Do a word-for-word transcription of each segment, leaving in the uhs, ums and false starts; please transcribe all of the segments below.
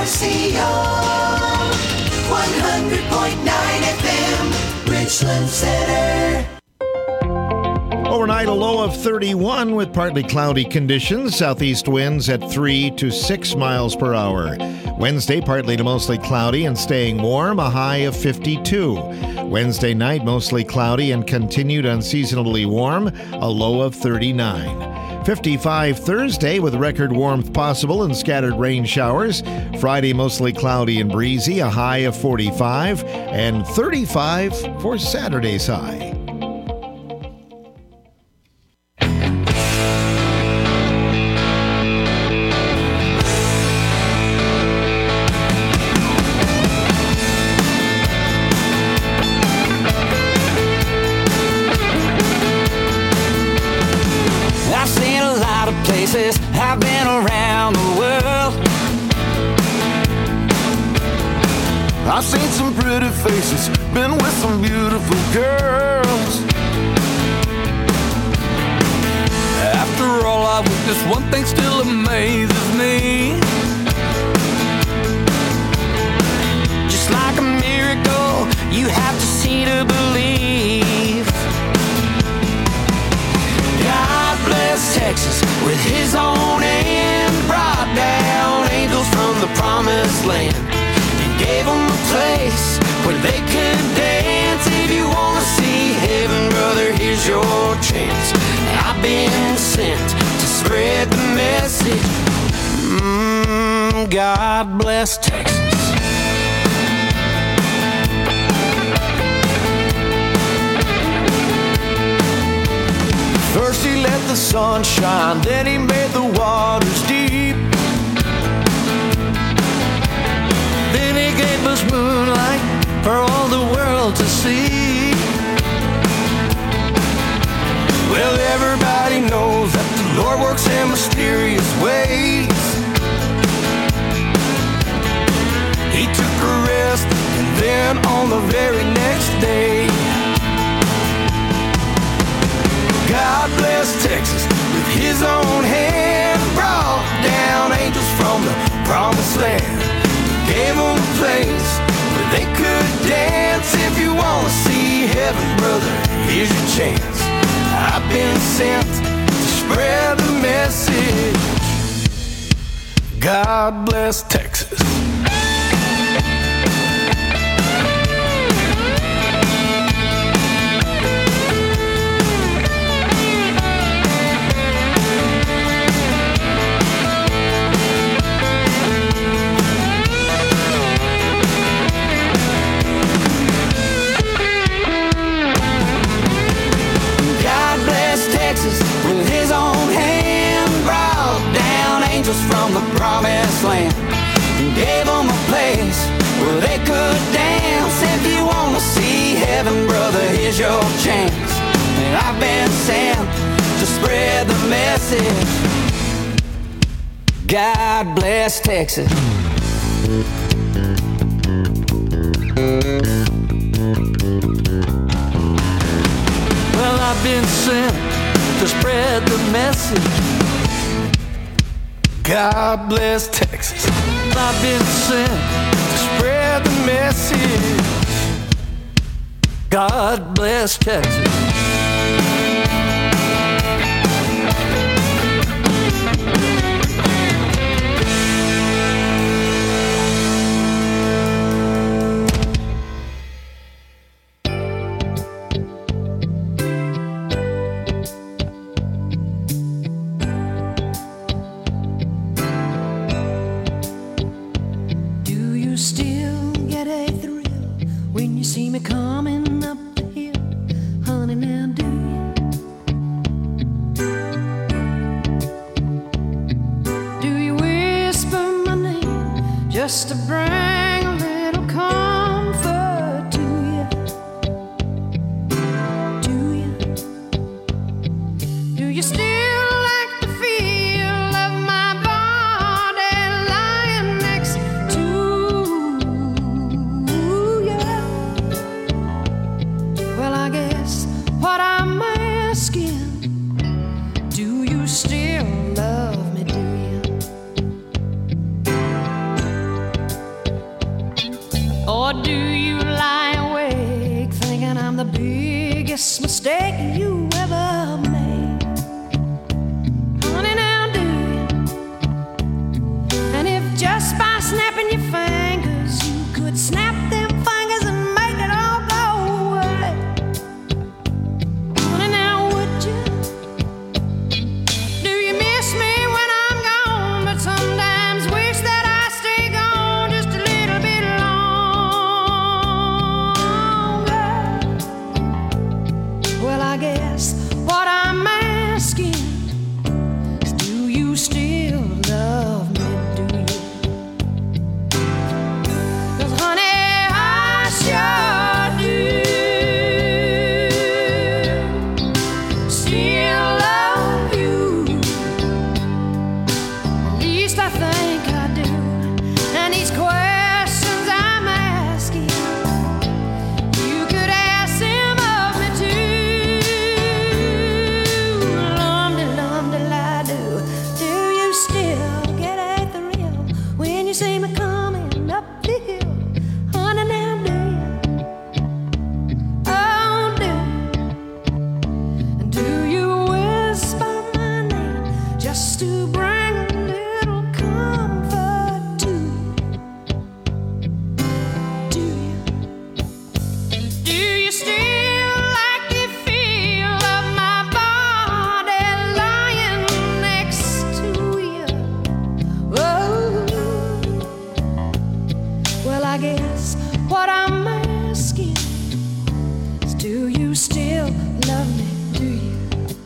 R C O, one hundred point nine F M, Richland Center. Overnight, a low of thirty-one with partly cloudy conditions. Southeast winds at three to six miles per hour. Wednesday, partly to mostly cloudy and staying warm, a high of fifty-two. Wednesday night, mostly cloudy and continued unseasonably warm, a low of thirty-nine. fifty-five Thursday with record warmth possible and scattered rain showers. Friday, mostly cloudy and breezy, a high of forty-five. And thirty-five for Saturday's high. I've been around the world. I've seen some pretty faces, been with some beautiful girls. After all I've witnessed, one thing still amazes me. Just like a miracle, you have to see to believe. God bless Texas with his own hand, brought down angels from the promised land. He gave them a place where they could dance. If you want to see heaven, brother, here's your chance. I've been sent to spread the message. Mm, God bless Texas. First he let the sun shine, then he made the waters deep. Then he gave us moonlight for all the world to see. Well, everybody knows that the Lord works in mysterious ways. He took a rest, and then on the very next day, God bless Texas with his own hand, brought down angels from the promised land. Gave them a place where they could dance. If you want to see heaven, brother, here's your chance. I've been sent to spread the message. God bless Texas. With his own hand, brought down angels from the promised land, and gave them a place where they could dance. If you want to see heaven, brother, here's your chance. And I've been sent to spread the message. God bless Texas. Well, I've been sent to spread the message. God bless Texas. I've been sent to spread the message. God bless Texas. Just to bring a little comfort to you. Do you? Do you still like the feel of my body lying next to you? Or do you lie awake thinking I'm the biggest mistake you ever made? Honey, now do you? And if just by snapping your fingers you could snap them fingers and make it all go away, honey, now would you? Do you miss me when I'm gone, but sometimes wish that I stay gone just a little bit longer? Well, I guess what I'm asking is, do you still love me, do you? 'Cause honey, I sure do still love you. At least I think I do. And these questions I'm asking, you could ask him of me too. Lum-de-lum-de-la-do. Do you still get a thrill when you see me coming up the hill? Honey, now do you? Oh, do you? And do you whisper my name just to bring a little comfort to you? Do you? Do you still like the feel of my body lying next to you? Oh, well, I guess what I'm asking is, do you still love me, do you?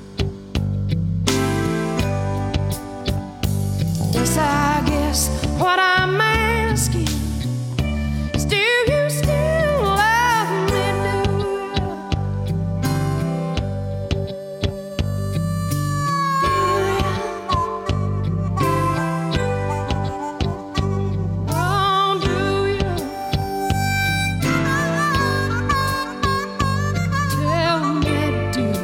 Yes, I guess what I'm asking is, do you still love me, do you? Oh, do you? Tell me, do you?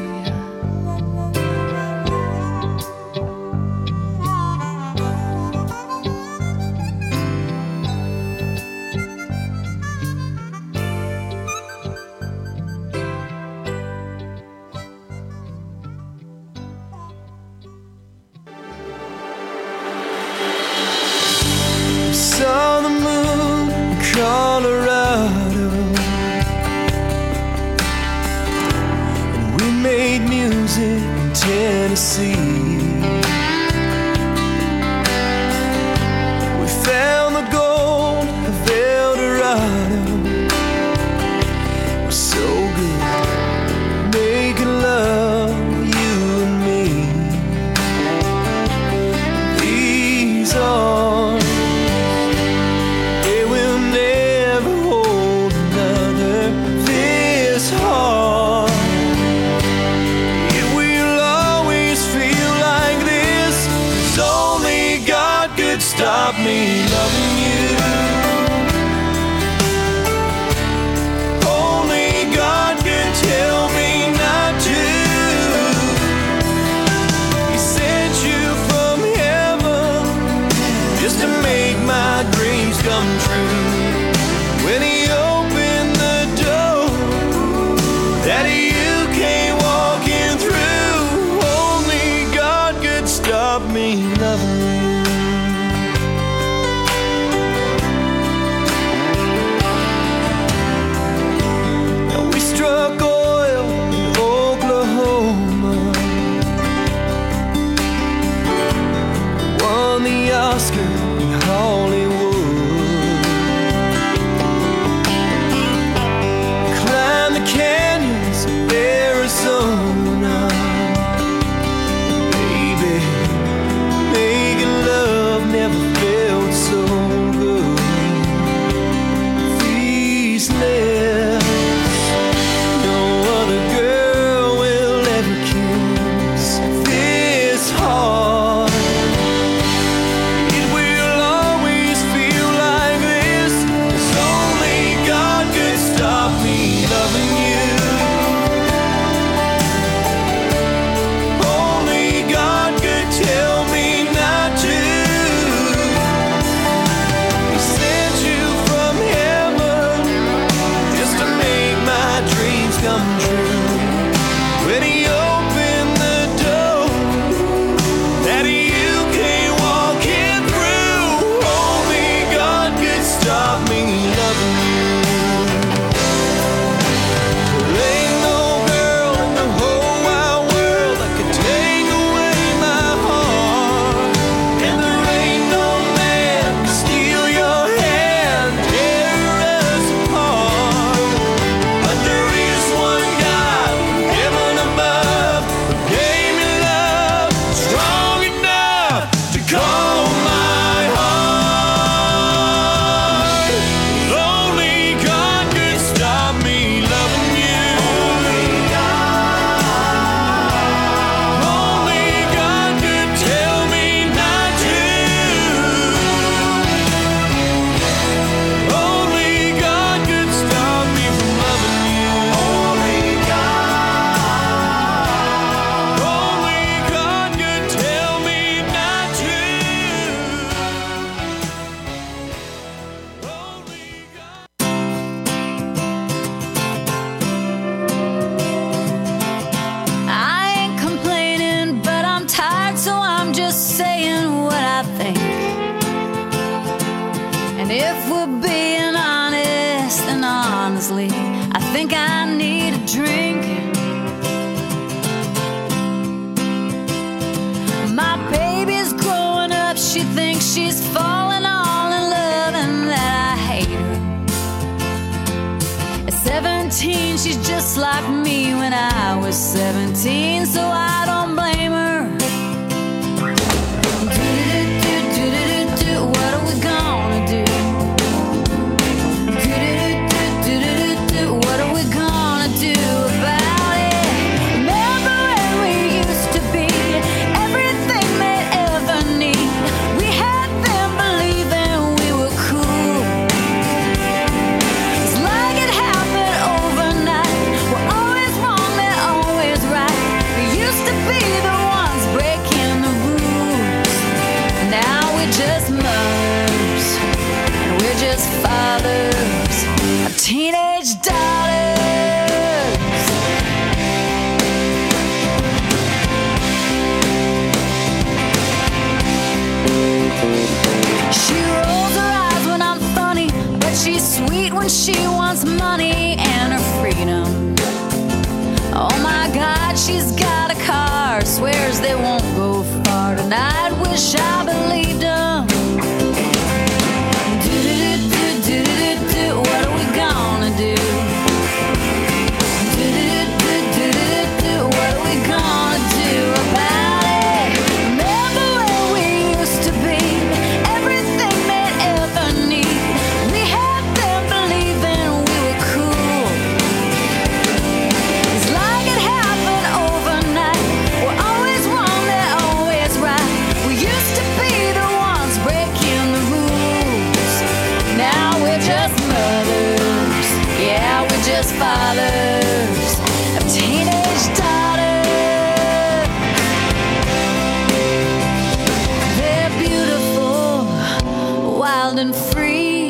honestly, I think I need a drink. My baby's growing up, she thinks she's falling all in love and that I hate her. At seventeen, she's just like me when I was seventeen, so I don't blame her. Do-do-do-do-do-do-do, what are we gonna do? Do-do-do-do-do-do-do, what are we gonna do about it? Remember when we used to be everything they'd ever need? We had them believing we were cool. It's like it happened overnight. We're always wrong, they're always right. We used to be the ones breaking the rules. Now we're just mothers, and we're just fathers of teenage daughters. She rolls her eyes when I'm funny, but she's sweet when she wants money and her freedom. Oh my God, she's got a car, swears they won't go far tonight. Wish I believed them. Do-do-do-do-do-do-do, what are we gonna do? Do-do-do-do-do-do, what are we gonna do about it? Remember where we used to be, everything they'd ever need. We had them believing we were cool. It's like it happened overnight. We're always wrong, they're always right. We used to be the ones breaking the rules. Now we're just mothers, yeah, we're just fathers of teenage daughters. They're beautiful, wild and free,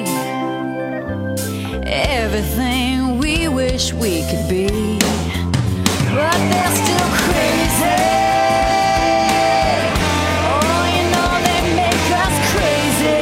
everything we wish we could be, but they're still crazy. Oh, you know they make us crazy.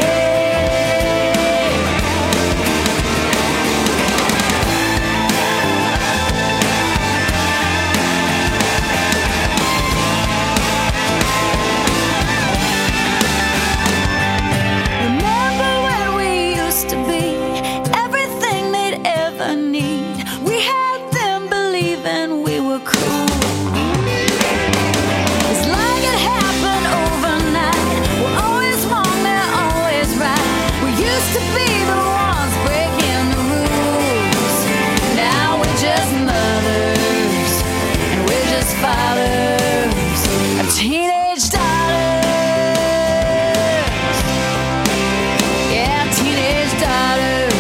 Remember when we used to be everything they'd ever need? We had them believing we were cool. It's like it happened overnight. We're always wrong, they're always right. We used to be the ones breaking the rules. Now we're just mothers, and we're just fathers of teenage daughters. Yeah, teenage daughters.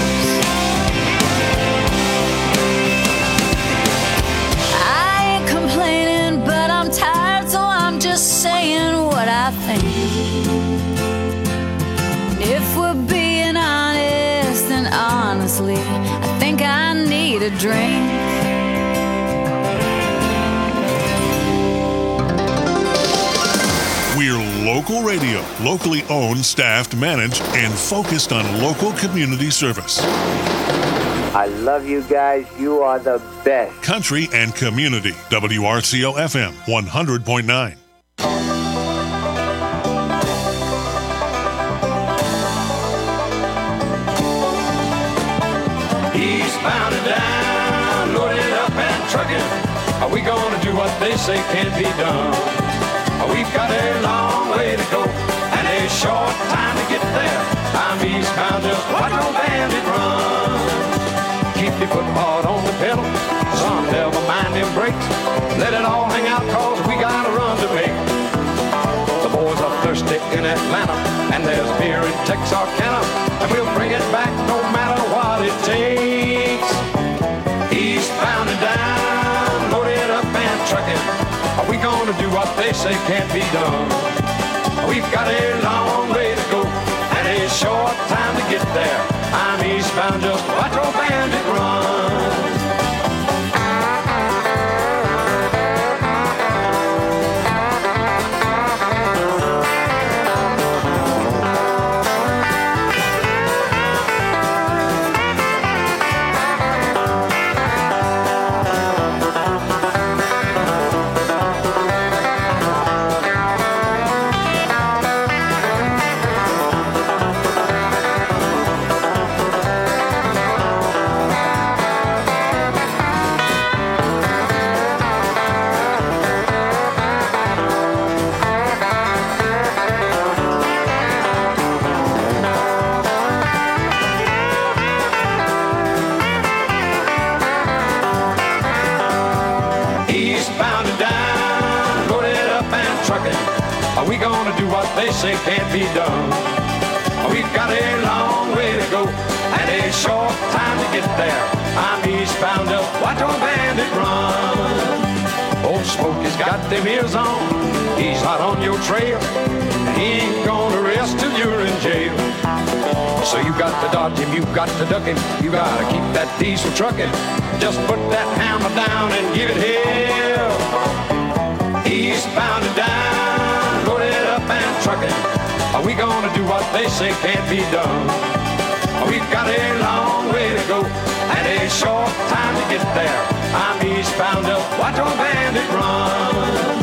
I ain't complaining, but I'm tired, so I'm just saying what I think. If we're being honest, then honestly, I think I need a drink. We're local radio, locally owned, staffed, managed, and focused on local community service. I love you guys. You are the best. Country and community. W R C O F M one hundred point nine. Eastbound and down, loaded up and trucking. Are we gonna do what they say can't be done? We've got a long way to go and a short time to get there. I'm eastbound, just watch old bandit run. Keep your foot hard on the pedal, son, never mind them brakes. Let it all hang out, cause we got a run to make. The boys are thirsty in Atlanta, and there's beer in Texarkana, and we'll bring it back no matter what it takes. Eastbound and down, loaded up and trucking. Are we gonna do what they say can't be done? We've got a long way to go and a short time to get there. I'm eastbound, just watch old bandit run. trucking. Are we gonna do what they say can't be done? We've got a long way to go and a short time to get there. I'm eastbound up, watch our bandit run. Old Smokey's got them ears on, he's hot on your trail, and he ain't gonna rest till you're in jail. So you got to dodge him, you got to duck him, you gotta keep that diesel trucking. Just put that hammer down and give it hell. Eastbound and down, loaded up and trucking. Are we gonna do what they say can't be done? We've got a long way to go and a short time to get there. I'm eastbound up, watch our bandit run.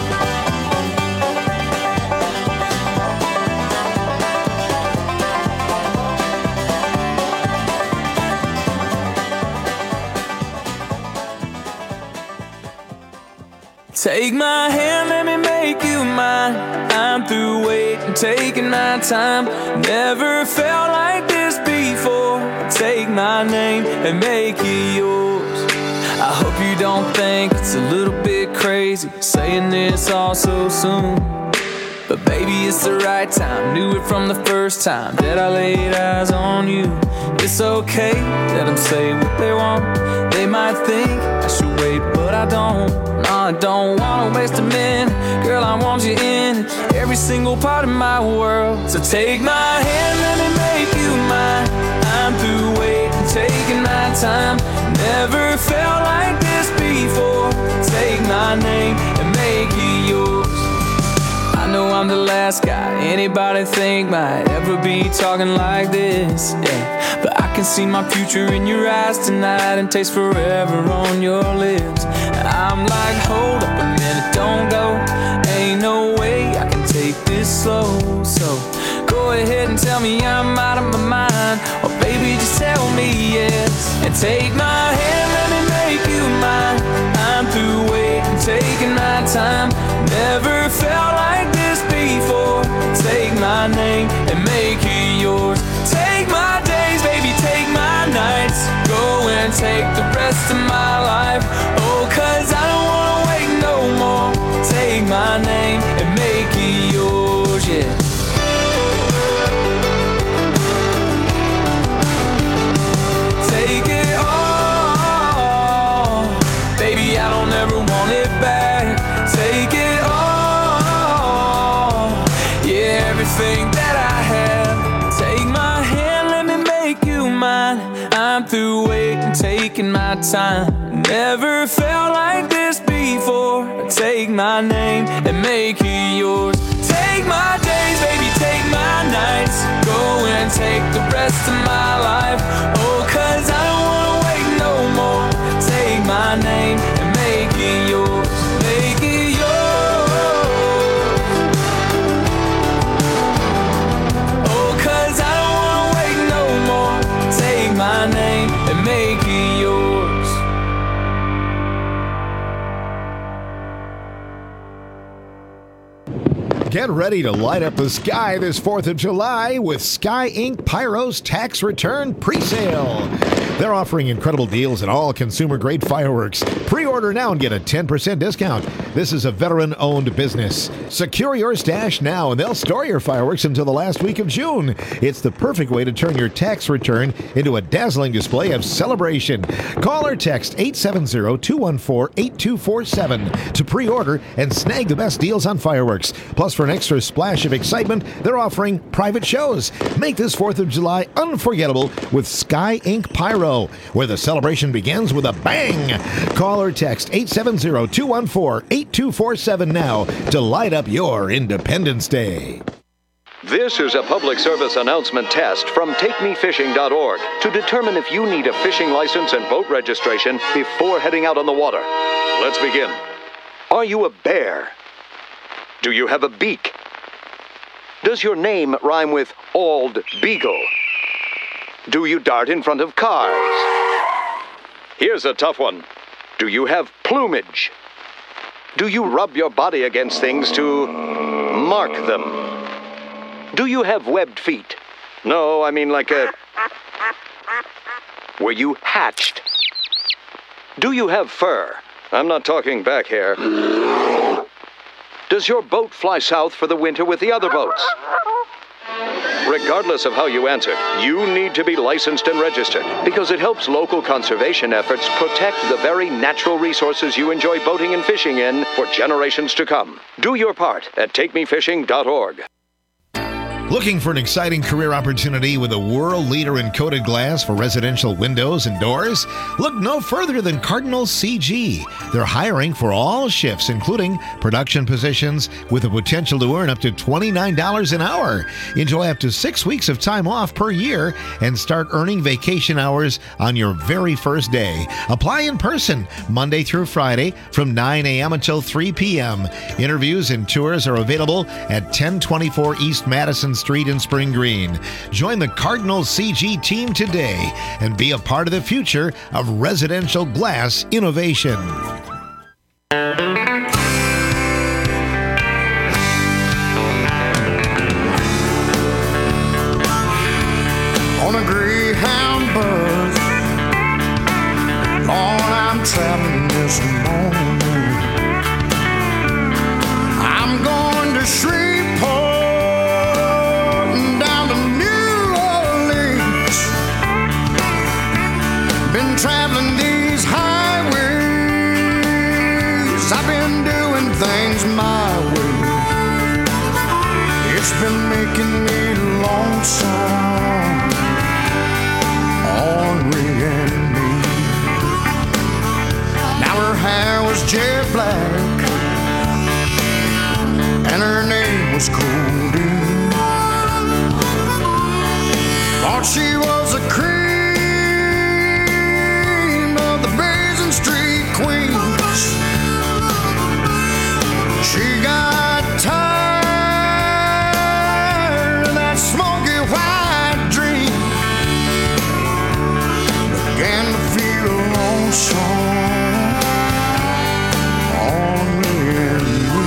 Take my hand, let me make you mine. I'm through waiting, taking my time. Never felt like this before. Take my name and make it yours. I hope you don't think it's a little bit crazy saying this all so soon. But baby, it's the right time. Knew it from the first time that I laid eyes on you. It's okay, let them say what they want. They might think I should wait, but I don't. No, I don't wanna waste a minute. Girl, I want you in every single part of my world. So take my hand, let me make you mine. I'm through waiting, taking my time. Never felt like this before. Take my name and make it yours. I know I'm the last guy anybody think might ever be talking like this, yeah. But I can see my future in your eyes tonight and taste forever on your lips. And I'm like, hold up a minute, don't go. Ain't no way I can take this slow. So go ahead and tell me I'm out of my mind, or baby, just tell me yes. And take my hand, let me make you mine. I'm through waiting, taking my time. Never felt like this before. Take my name and make it yours. Take my days, baby, take my nights. Go and take the rest of my life. Oh, cause I don't wanna wait no more. Take my name and make it yours, yeah. Take it all, baby, I don't ever want it back. Take it all, yeah, everything that I have. Take my hand, let me make you mine. I'm through waiting, taking my time. Never felt like this before. Take my name and make it yours. Take my days, baby, take my nights. Go and take the rest of my life. Oh, cause I don't wanna wait no more. Take my name and make it yours. Make it yours. Oh, cause I don't wanna wait no more. Take my name and make it yours. Get ready to light up the sky this fourth of July with Sky Incorporated. Pyro's tax return pre-sale. They're offering incredible deals at all consumer-grade fireworks. Pre-order now and get a ten percent discount. This is a veteran-owned business. Secure your stash now, and they'll store your fireworks until the last week of June. It's the perfect way to turn your tax return into a dazzling display of celebration. Call or text eight seven zero, two one four, eight two four seven to pre-order and snag the best deals on fireworks. Plus, for an extra splash of excitement, they're offering private shows. Make this fourth of July unforgettable with Sky Incorporated Pyro, where the celebration begins with a bang. Call or text eight seven zero, two one four, eight two four seven now to light up your Independence Day. This is a public service announcement test from take me fishing dot org to determine if you need a fishing license and boat registration before heading out on the water. Let's begin. Are you a bear? Do you have a beak? Does your name rhyme with Ald Beagle? Do you dart in front of cars? Here's a tough one. Do you have plumage? Do you rub your body against things to mark them? Do you have webbed feet? No, I mean like a... Were you hatched? Do you have fur? I'm not talking back hair. Does your boat fly south for the winter with the other boats? Regardless of how you answered, you need to be licensed and registered because it helps local conservation efforts protect the very natural resources you enjoy boating and fishing in for generations to come. Do your part at take me fishing dot org. Looking for an exciting career opportunity with a world leader in coated glass for residential windows and doors? Look no further than Cardinal C G. They're hiring for all shifts, including production positions, with the potential to earn up to twenty-nine dollars an hour. Enjoy up to six weeks of time off per year and start earning vacation hours on your very first day. Apply in person Monday through Friday from nine a.m. until three p.m. Interviews and tours are available at ten twenty-four East Madison Street in Spring Green. Join the Cardinal C G team today and be a part of the future of residential glass innovation. On a Greyhound bus, Lord, I'm traveling this morning. I'm going to Shreveport, down to New Orleans. Been traveling these highways, I've been doing things my way. It's been making me lonesome, Henri and me. Now her hair was jet black and her name was Cody. Thought she was a cream of the Basin Street Queens. She got tired of that smoky white dream, began to feel lonesome, Henri and me.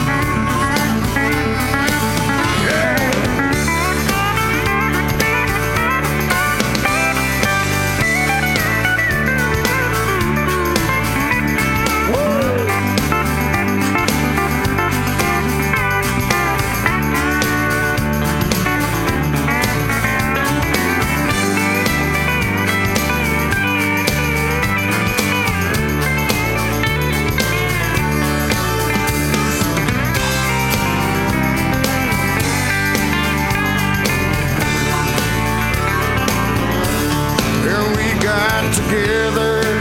Together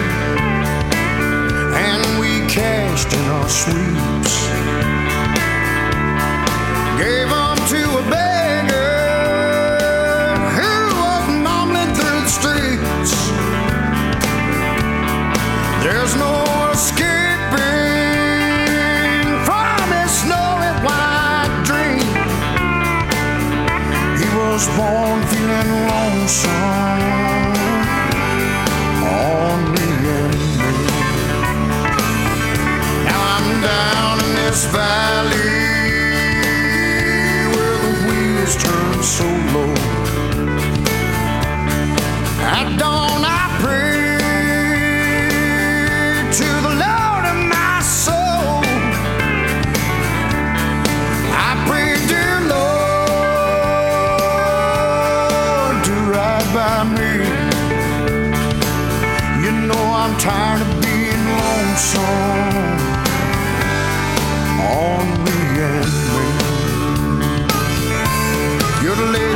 and we cashed in our sweeps, gave them to a beggar who was mumbling through the streets. There's no escaping from his snowy white dream. He was born feeling lonesome, Henri and me. Now I'm down in this valley where the wheels turn so low. At dawn I pray to the Lord of my soul. I pray, dear Lord, to ride by me. You know I'm tired of being lonesome, Henri and me. You're the lady.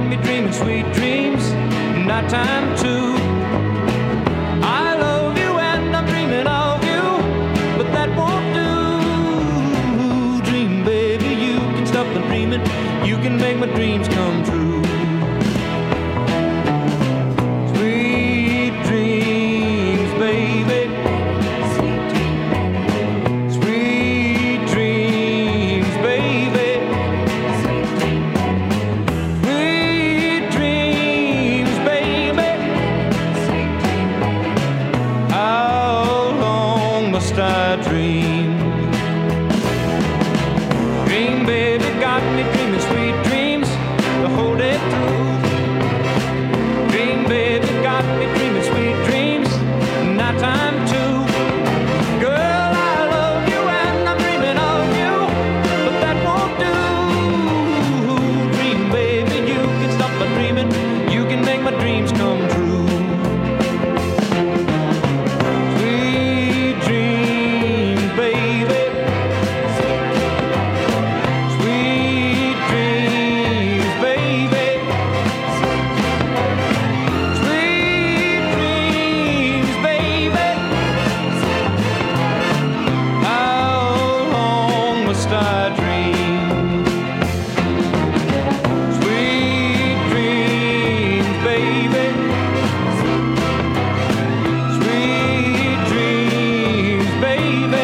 me dreaming sweet dreams, nighttime too. I love you and I'm dreaming of you, but that won't do. Dream, baby, you can stop the dreaming, you can make my dreams come true. Sweet dreams, baby. Sweet dreams, baby. Sweet dreams, baby. How long must I dream? Dream, baby, got me dreaming sweet dreams the whole day through. Dream, baby, got me dreaming sweet dreams, nighttime too. Girl, I love you and I'm dreaming of you, but that won't do. Dream, baby, you can stop my dreaming, you can make my dreams come true. Sweet dreams, baby. Sweet dreams, baby. Sweet dreams, baby. How long must I dream? Sweet dreams, baby. Sweet dreams, baby.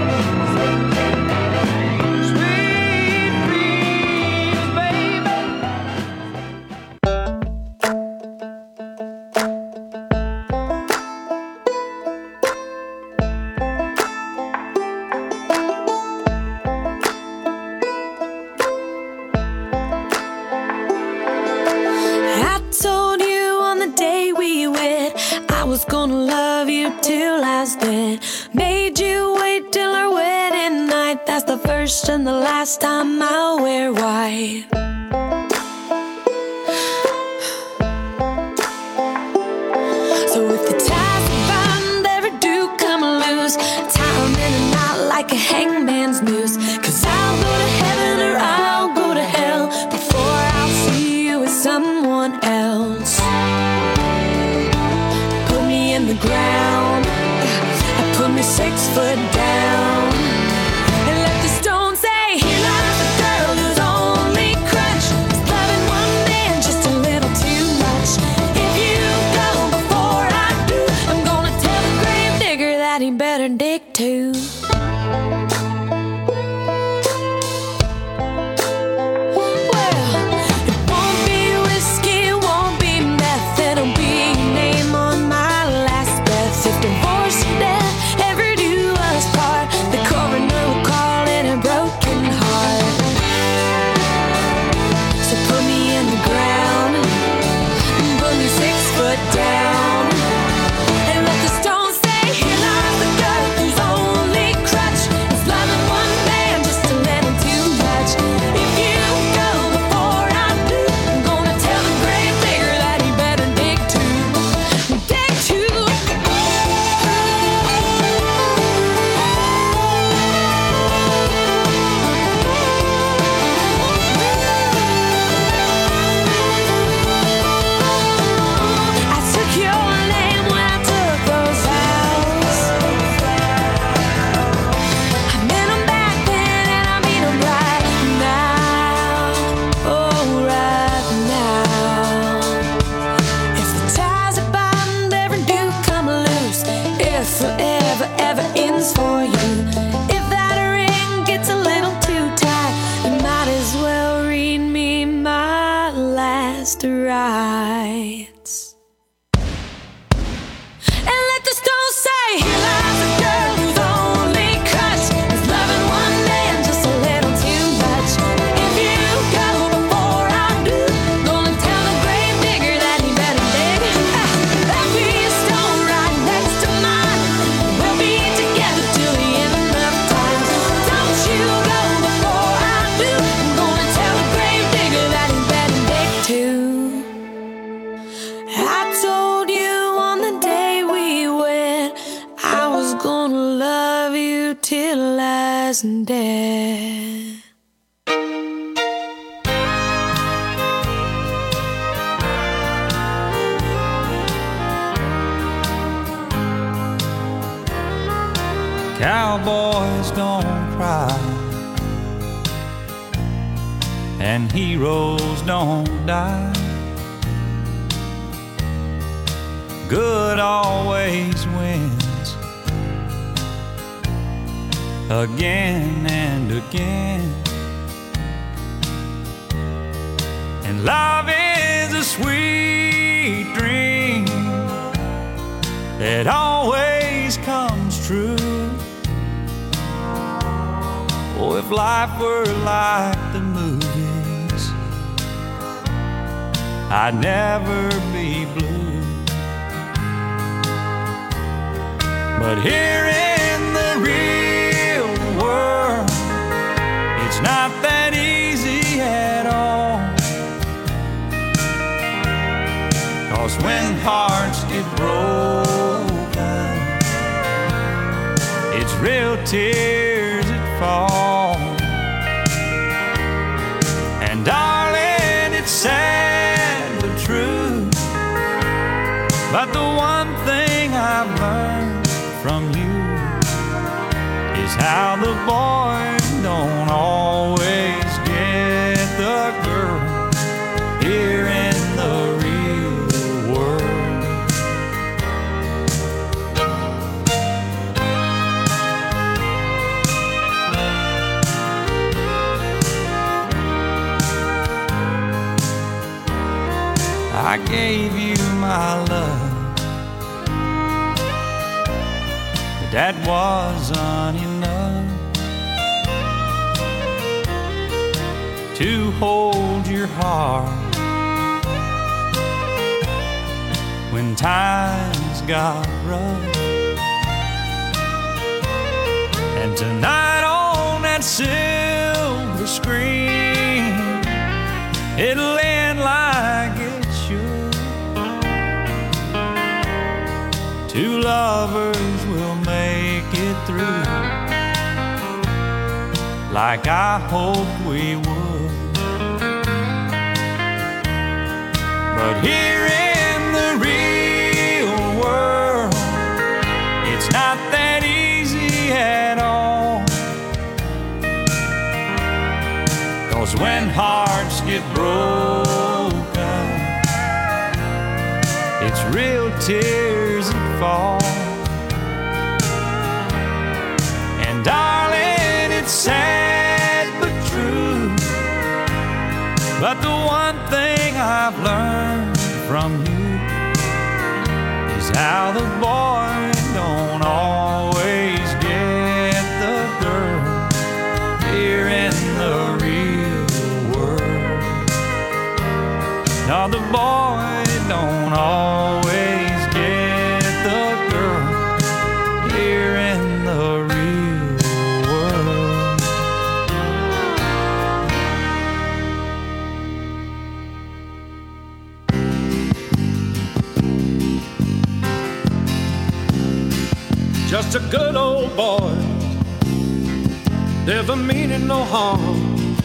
Sweet dreams, baby. I told you on the day we wed I was gonna love you till I was dead. Made you wait till our wedding night. That's the first and the last time I'll wear white. So if the ties of bond ever do come loose, tie 'em in a knot like a hangman's noose. 'Cause I'll go to heaven or I'll go to hell before I'll see you with someone else. Put me in the ground, put me six foot down, and let the stone say, here lies a girl whose only crush is loving one man just a little too much. If you go before I do, I'm gonna tell the grave digger that he better dig too. Well, it won't be whiskey, it won't be meth, it'll be your name on my last breath. If divorce or death ever do us part, the coroner will call it a broken heart. So put me in the ground, and put me six foot down, and let the stone say, here lies the girl whose only Cowboys don't cry, and heroes don't die. Good always wins, again and again. And love is a sweet dream that always comes true. Oh, if life were like the movies, I'd never be blue. But here in the real world, it's not that easy at all. 'Cause when hearts get broken, it's real tears that fall. And darling, it's sad but true. But the one thing I've learned from you is how the boy don't always get the girl here in the real world. I gave you my love, that wasn't enough to hold your heart when times got rough. And tonight on that silver screen, it'll end like it should. Two lovers will make it through like I hoped we would. But here in the real world, it's not that easy at all. 'Cause when hearts get broken, it's real tears that fall. Darling, it's sad but true. But the one thing I've learned from you is how the boy don't always get the girl here in the real world. No, the boy don't always get the girl here in the real world. Just a good old boy, never meaning no harm.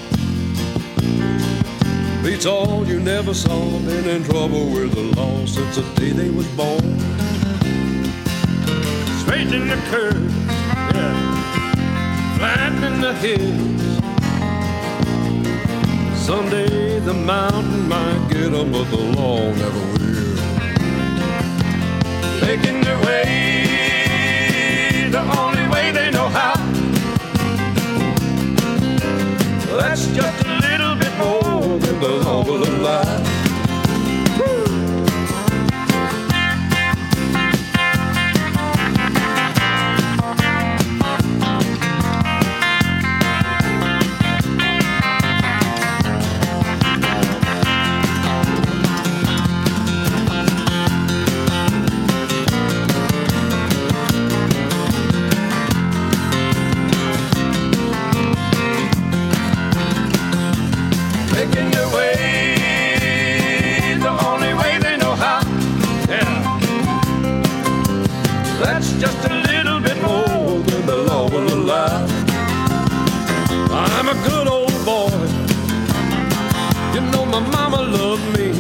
Beats all you never saw, been in trouble with the law since the day they was born. Straightening the curves, yeah, flattening the hills. Someday the mountain might get 'em, but the law never will. Making their way the only way they know how. That's just a little bit more than the law will allow. Just a little bit more than the law will allow. I'm a good old boy. You know my mama loved me,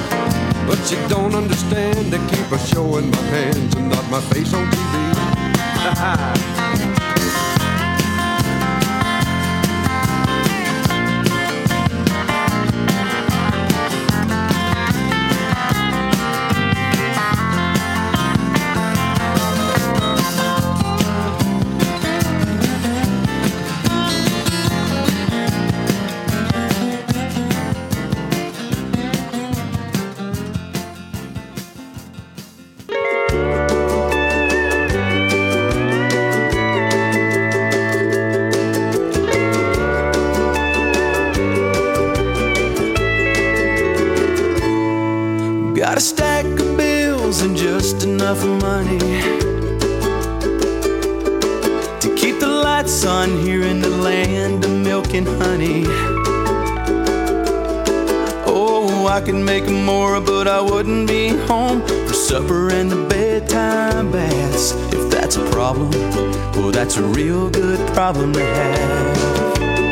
but she don't understand. They keep a showing my hands and not my face on T V. Got a stack of bills and just enough money to keep the lights on here in the land of milk and honey. Oh, I could make more, but I wouldn't be home for supper and the bedtime baths. If that's a problem, well, that's a real good problem to have.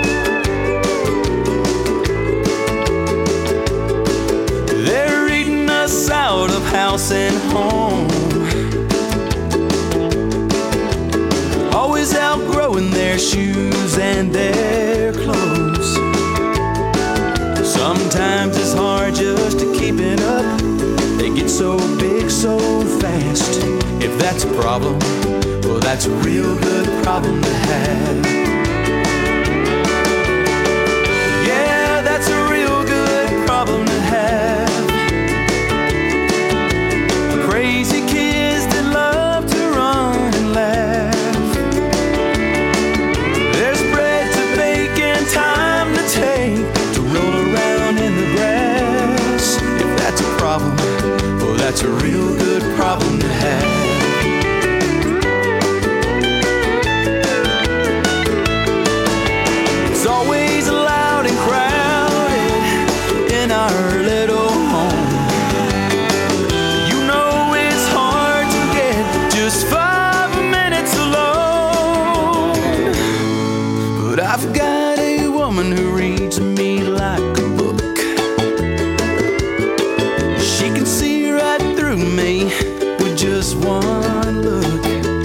Out of house and home, always outgrowing their shoes and their clothes. Sometimes it's hard just to keep it up. They get so big so fast. If that's a problem, well, that's a real good problem to have. Yeah, that's a real good problem to have. Crazy kids that love to run and laugh. There's bread to bake and time to take to roll around in the grass. If that's a problem, well, that's a real good problem to have. It's always loud and crowded in our little home. Just five minutes alone. But I've got a woman who reads me like a book. She can see right through me with just one look.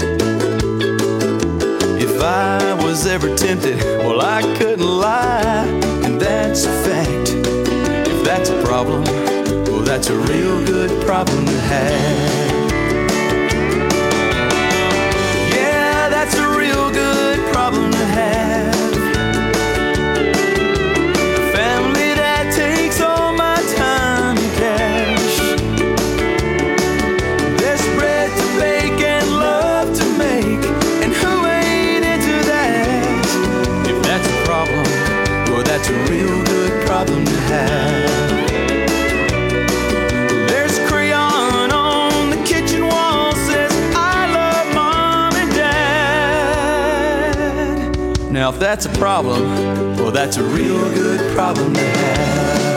If I was ever tempted, well, I couldn't lie, and that's a fact. If that's a problem, well, that's a real good problem to have. That's a real good problem to have. A family that takes all my time and cash. There's bread to bake and love to make, and who ain't into that? If that's a problem, well, that's a real good problem to have. There's crayon on the kitchen wall, says I love Mom and Dad. Now if that's a problem, well, that's a real good problem to have.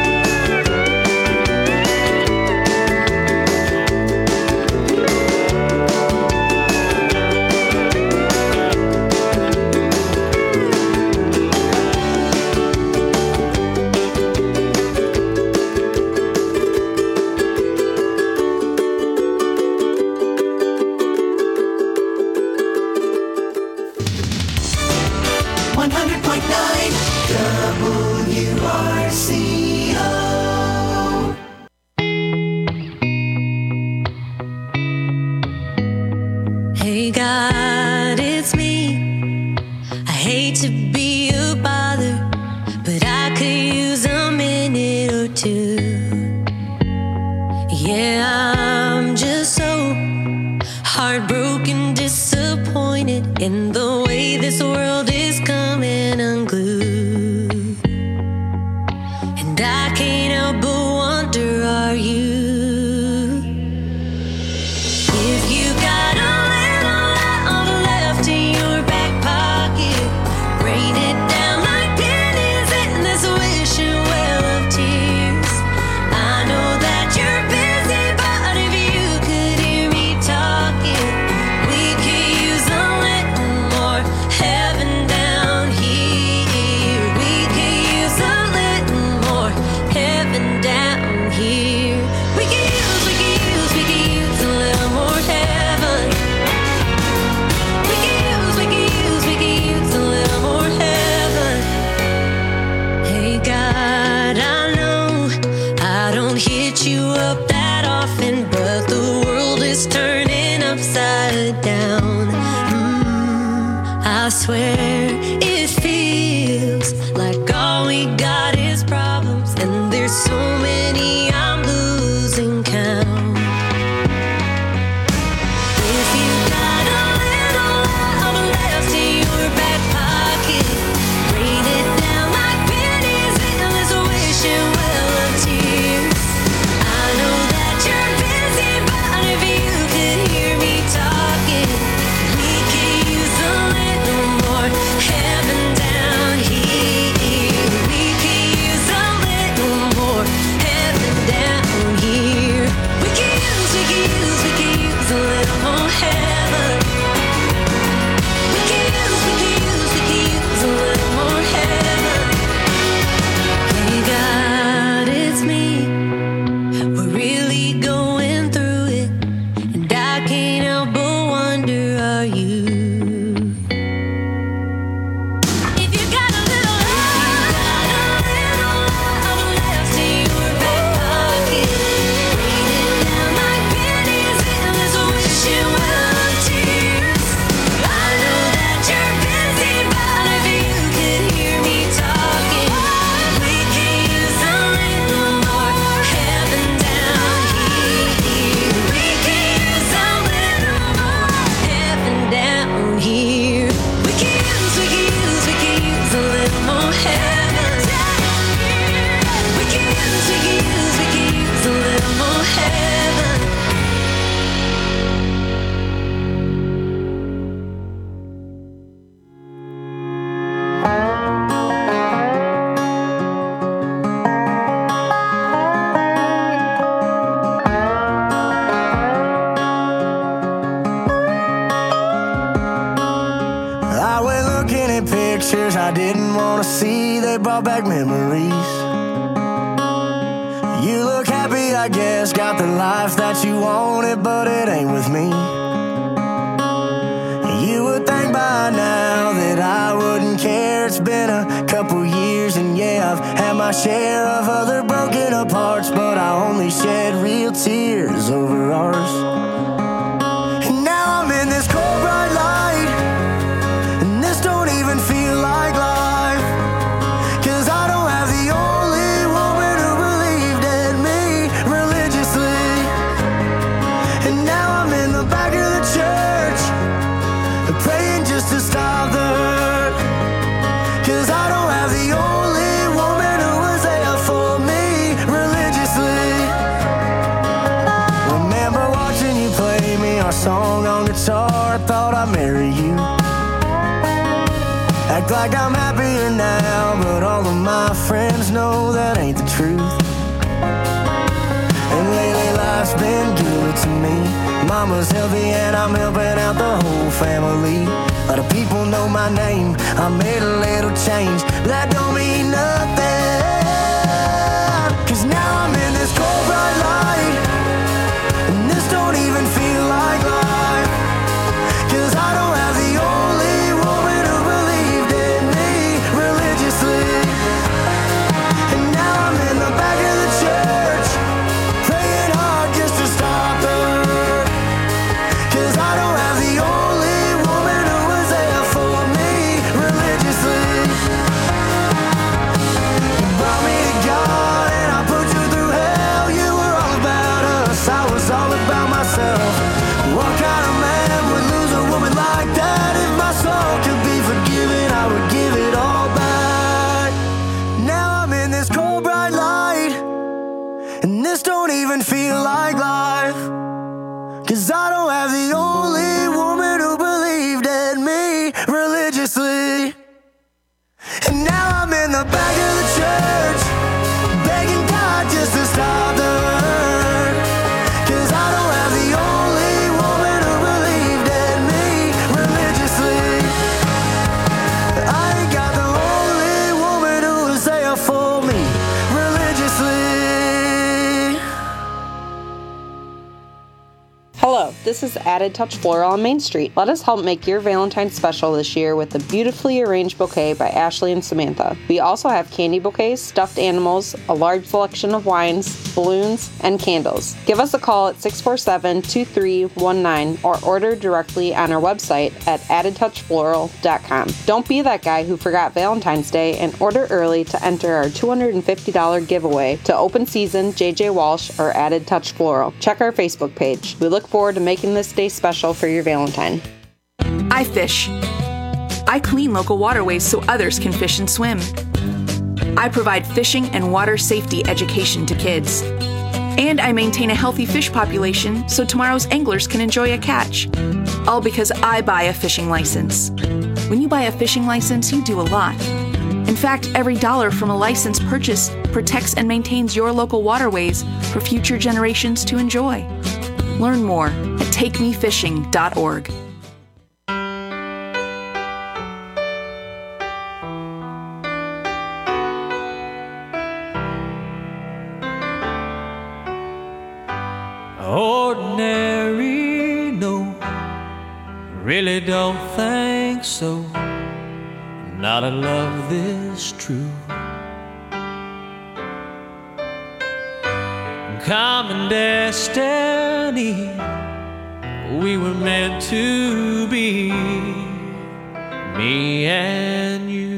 one hundred point nine W R C O. Hey God, it's me. I hate to be a bother, but I could use a minute or two. Yeah, I'm just so heartbroken, disappointed in the way this world is coming unglued. And I can't help but wonder, are you? If you got a little of left in your back pocket, rain it down like pennies in this wishing well of tears. they brought back memories. You look happy, I guess, got the life that you wanted, but it ain't with me. You would think by now that I wouldn't care. It's been a couple years, and yeah, I've had my share of other broken up hearts, but I only shed real tears over ours. And now I'm in this cold bright light, and this don't even feel like life, 'cause I don't have the only woman who believed in me religiously. And now I'm in the back of the church, praying just to stop the hurt, 'cause I don't have the only woman who was there for me religiously. Remember watching you play me our song on guitar, I thought I'd marry you. Act like I'm happier now, but all of my friends know that ain't the truth. And lately life's been good to me. Mama's healthy and I'm helping out the whole family. A lot of people know my name, I made a little change, but that don't mean nothing. 'Cause now I'm in this cold bright light, and this don't even feel like life, 'cause I don't have the only woman who believed in me religiously. And now I'm in the back of the church, praying hard just to stop the hurt, 'cause I don't have the only woman who was there for me religiously. You brought me to God and I put you through hell. You were all about us, I was all about myself. What kind of man would lose a woman like that? If my soul could be forgiven, I would give it all back. Now I'm in this cold bright light, and this don't even feel like life, 'cause I don't have the only woman who believed in me religiously. And now I'm in the back of the church, begging God just to stop the hurt, 'cause I don't have the only woman who believed in me religiously. I ain't got the only woman who was there for me religiously. Hello, this is Added Touch Floral on Main Street. Let us help make your Valentine's special this year with a beautifully arranged bouquet by Ashley and Samantha. We also have candy bouquets, stuffed animals, a large selection of wines, balloons, and candles. Give us a call at six four seven, two three one nine or order directly on our website at added touch floral dot com. Don't be that guy who forgot Valentine's Day and order early to enter our two hundred fifty dollars giveaway to Open Season, J J Walsh, or Added Touch Floral. Check our Facebook page. We look forward to making this day special for your Valentine. I fish. I clean local waterways so others can fish and swim. I provide fishing and water safety education to kids. And I maintain a healthy fish population so tomorrow's anglers can enjoy a catch. All because I buy a fishing license. When you buy a fishing license, you do a lot. In fact, every dollar from a license purchase protects and maintains your local waterways for future generations to enjoy. Learn more at take me fishing dot org. Ordinary, no, really don't think so. Not a love this true. Common destiny, we were meant to be, me and you.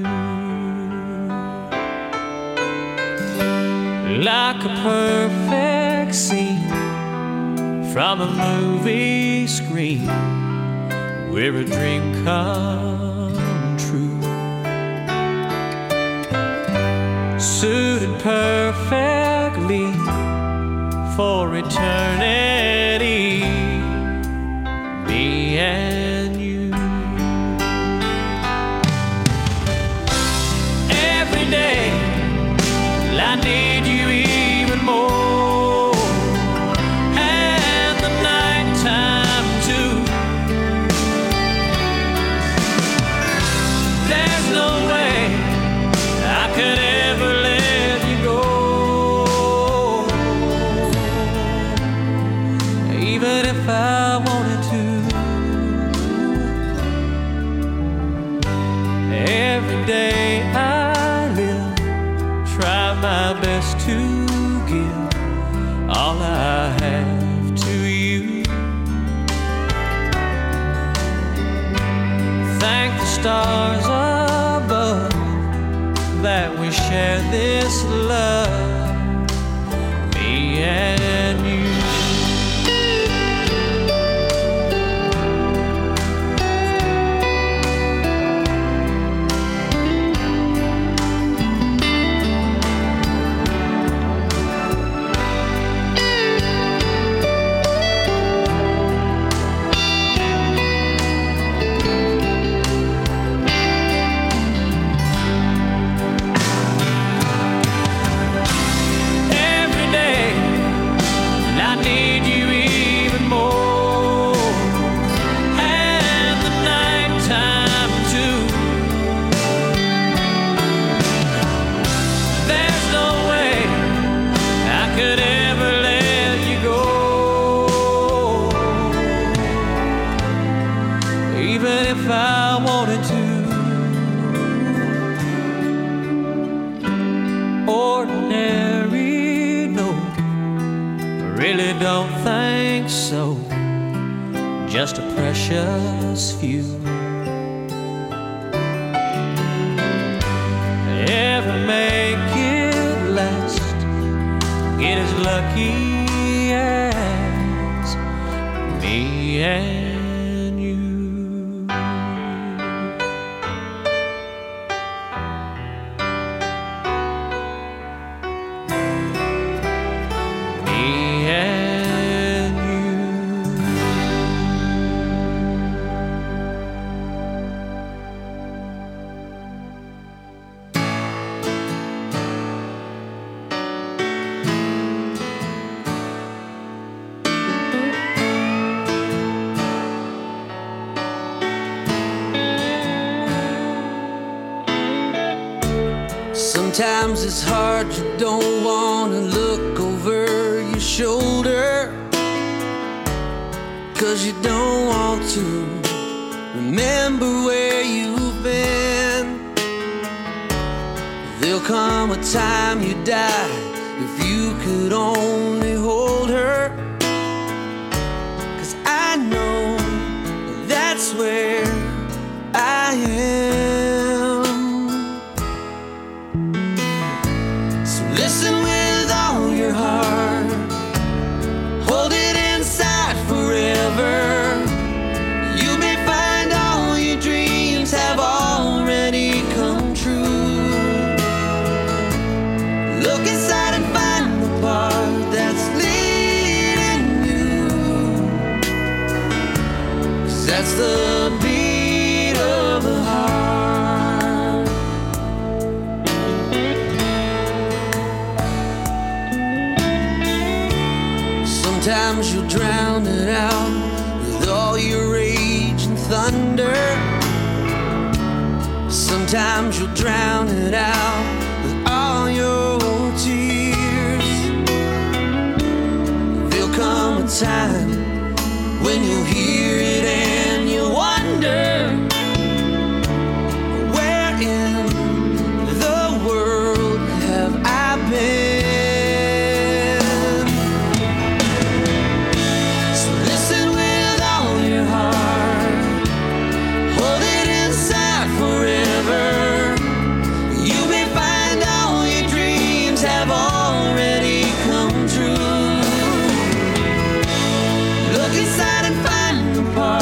Like a perfect scene from a movie screen, we're a dream come true. Suited perfectly for eternity, me and you. Every day I need you even more, and the nighttime too. There's no way I could best to give all I have to you. Thank the stars above that we share this love, me and you. Don't think so, just a precious few. Ever make it last, get as lucky as me and you. Me and Sometimes it's hard, you don't wanna look over your shoulder, 'cause you don't want to remember where you've been. There'll come a time you die if you could only hold her, 'cause I know that's where I am. Listen with all your heart, hold it inside forever. You may find all your dreams have already come true. Look inside and find the part that's leading you, 'cause that's the beat of the heart. Sometimes you'll drown it out with all your rage and thunder. Sometimes you'll drown it out with all your tears. There'll come a time when you'll hear it and you wonder, where in the world have I been? Inside and find the part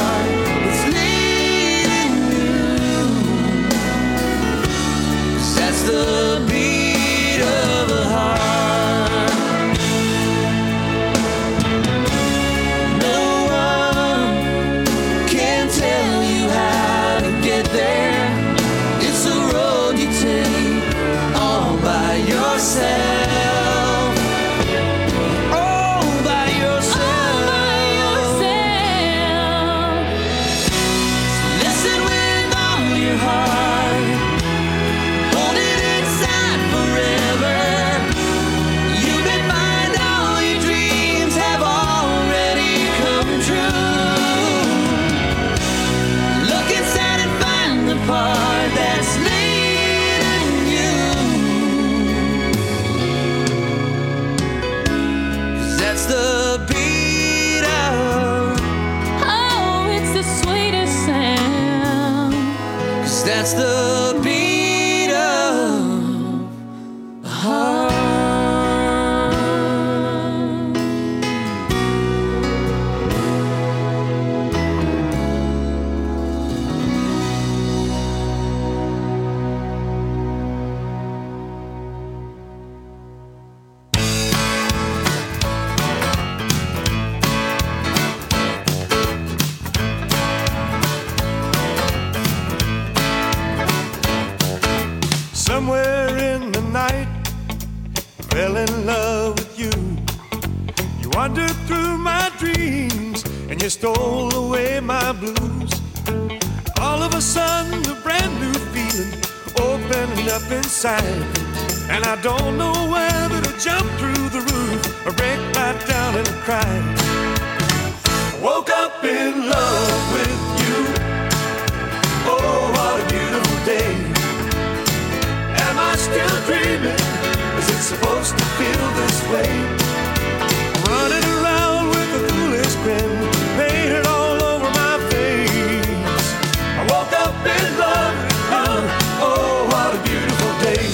fell in love with you. You wandered through my dreams and you stole away my blues. All of a sudden a brand new feeling opened up inside, and I don't know whether to jump through the roof or break right down and cry. I woke up in love with you. Oh, what a beautiful day. Am I still dreaming? Is it supposed to feel this way? I'm running around with a foolish grin painted all over my face. I woke up in love with you. Oh, what a beautiful day.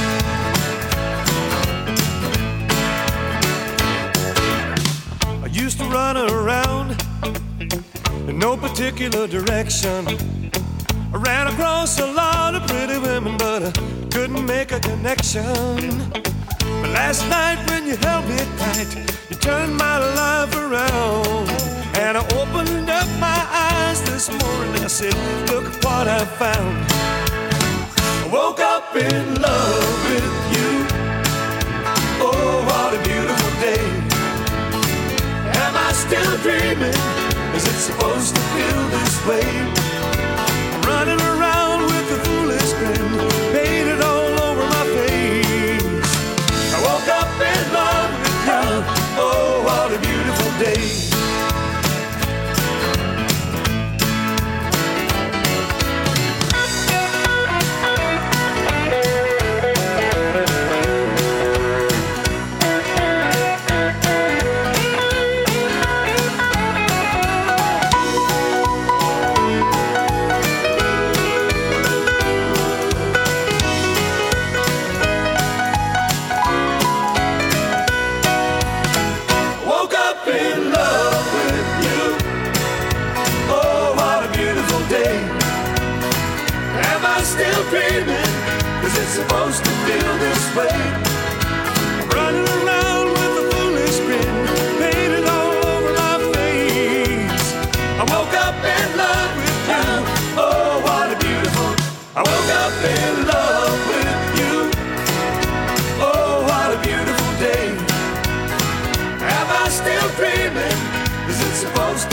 I used to run around in no particular direction. I ran across a lot of pretty women, but I couldn't make a connection. But last night when you held me tight, you turned my life around. And I opened up my eyes this morning and I said, look what I found. I woke up in love with you. Oh, what a beautiful day. Am I still dreaming? Is it supposed to feel this way? I'm running around with a foolish grin painted all over my face. I woke up in love with you. Oh, what a beautiful day. Still dreaming, is it supposed to feel this way? I'm running around with a foolish grin painted all over my face. I woke up in love with you. Oh, what a beautiful. I woke up in love with you. Oh, what a beautiful day. Am I still dreaming? Is it supposed to